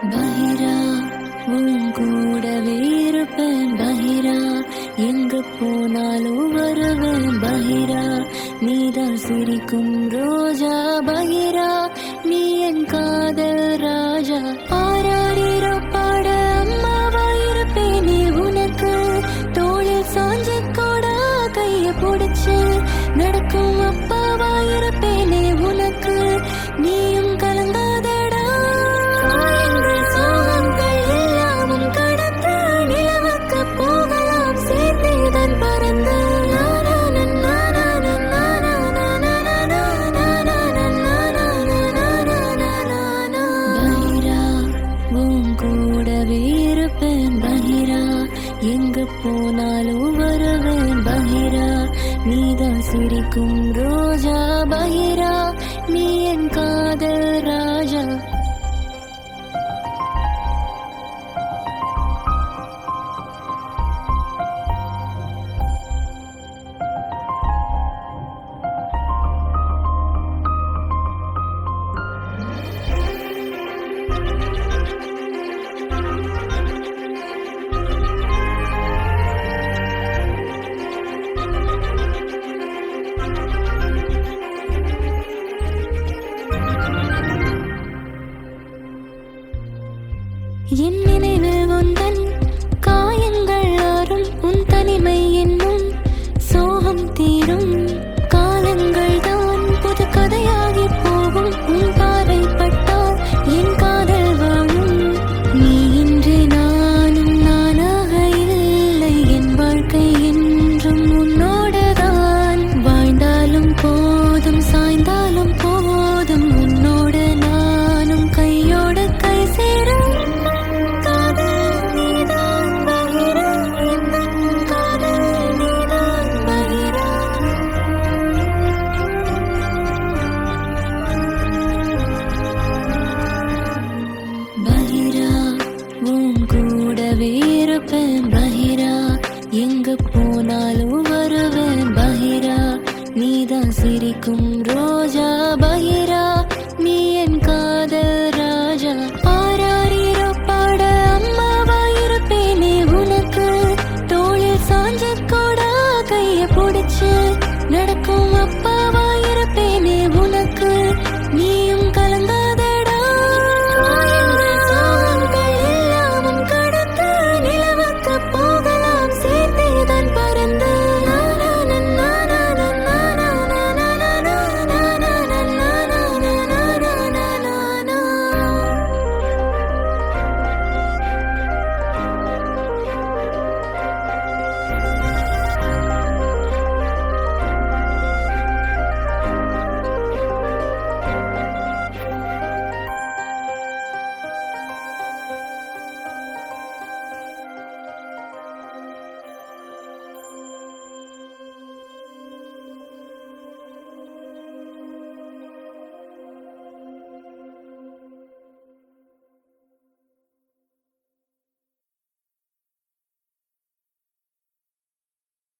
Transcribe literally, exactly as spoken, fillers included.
பஹிரா உன் கூடவே இருப்பேன் பஹிரா, எங்கு போனாலும் வருவேன் பஹிரா, நீதான் சிரிக்கும் ரோஜா பஹிரா, நீ என் காதல் ராஜா. ஆராரிரோ பாட அம்மாவா இருப்பேனே உனக்கு, தோளில் சாஞ்சு கூட கைய பிடிச்சு நடக்கும் அப்பாவா இருப்பேனே உனக்கு, நீயும் கலங்காதடா எங்கள் சோகங்கள் எல்லாமும் கடந்து நிலவுக்கு போகலாம் சேர்ந்தேதான் பறந்து. பஹிரா உன் கூடவே இருப்பேன் பஹிரா, எங்கு போனாலும் வருவேன் பஹிரா, நீதான் சிரிக்கும் ரோஜா பஹிரா, நீ என் காதல் ராஜா. என் நினைவில் உந்தன் காயங்கள் ஆறும், உன் தனிமை என்னும் சோகம் தீரும், காலங்கள் தான் புது கதையாகி போகும், உன் பார்வை பட்டால் என் காதல் வாழும், நீ இன்றி நானும் நானாக இல்லை, என் வாழ்க்கை என்றும் உன்னோடுதான், வாழ்ந்தாலும் போதும் சாய்ந்தாலும் போதும், உன்னோடு நானும் கையோடு கை சேரும். பஹிரா உன் கூடவே இருப்பேன் பஹிரா, எங்கு போனாலும் வருவேன் பஹிரா, நீதான் சிரிக்கும் ரோஜா பஹிரா, நீ என் காதல் ராஜா. ஆராரிரோ பாட அம்மாவா இருப்பேனே உனக்கு, தோளில் சாஞ்சு கூட கைய பிடிச்சு நடக்கும் அப்பா